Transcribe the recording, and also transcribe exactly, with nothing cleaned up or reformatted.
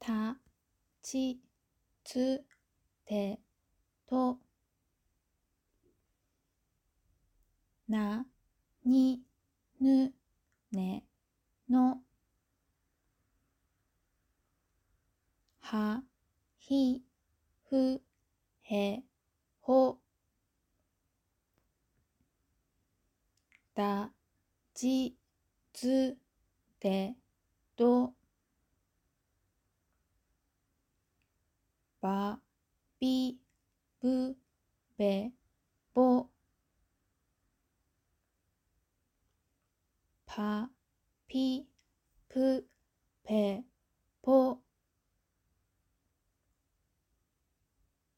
た、ち、つ、て、と、な、に、ぬ、ね、の、は、ひ、ふ、へ、ほ、だ、じ、つ、で、ど、ば、び、ぶ、べ、ぼ、ぱ、ぴ、ぷ、ぺ、ぽ、